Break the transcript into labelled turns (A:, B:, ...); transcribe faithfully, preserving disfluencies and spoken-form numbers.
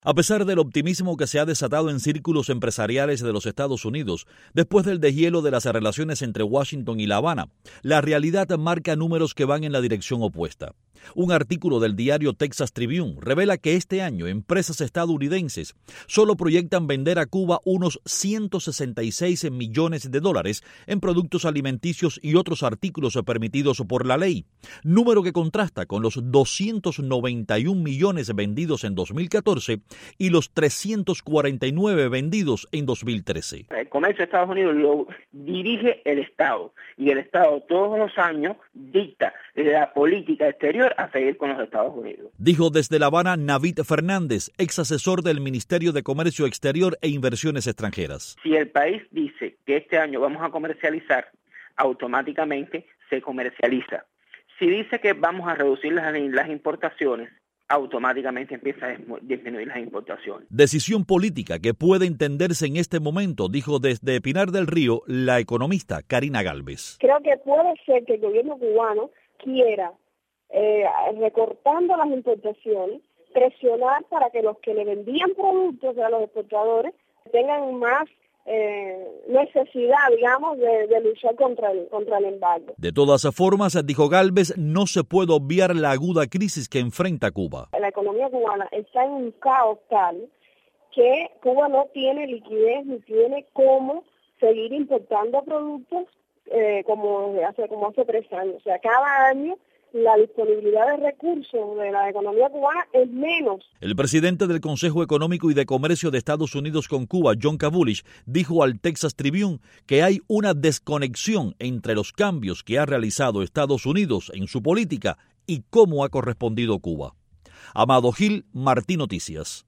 A: A pesar del optimismo que se ha desatado en círculos empresariales de los Estados Unidos después del deshielo de las relaciones entre Washington y La Habana, la realidad marca números que van en la dirección opuesta. Un artículo del diario Texas Tribune revela que este año empresas estadounidenses solo proyectan vender a Cuba unos ciento sesenta y seis millones de dólares en productos alimenticios y otros artículos permitidos por la ley, número que contrasta con los doscientos noventa y un millones vendidos en dos mil catorce y los trescientos cuarenta y nueve vendidos en dos mil trece.
B: El comercio de Estados Unidos lo dirige el Estado y el Estado todos los años dicta la política exterior a seguir con los Estados Unidos.
A: Dijo desde La Habana Navid Fernández, ex asesor del Ministerio de Comercio Exterior e Inversiones Extranjeras.
B: Si el país dice que este año vamos a comercializar, automáticamente se comercializa. Si dice que vamos a reducir las, las importaciones, automáticamente empieza a disminuir las importaciones.
A: Decisión política que puede entenderse en este momento, dijo desde Pinar del Río la economista Karina Gálvez.
C: Creo que puede ser que el gobierno cubano quiera, eh, recortando las importaciones, presionar para que los que le vendían productos a los exportadores tengan más Eh, necesidad, digamos, de, de luchar contra el, contra el embargo.
A: De todas formas, dijo Gálvez, no se puede obviar la aguda crisis que enfrenta Cuba.
C: La economía cubana está en un caos tal que Cuba no tiene liquidez ni tiene cómo seguir importando productos eh, como hace como hace tres años. O sea, cada año la disponibilidad de recursos de la economía cubana es menos.
A: El presidente del Consejo Económico y de Comercio de Estados Unidos con Cuba, John Kavulich, dijo al Texas Tribune que hay una desconexión entre los cambios que ha realizado Estados Unidos en su política y cómo ha correspondido Cuba. Amado Gil, Martí Noticias.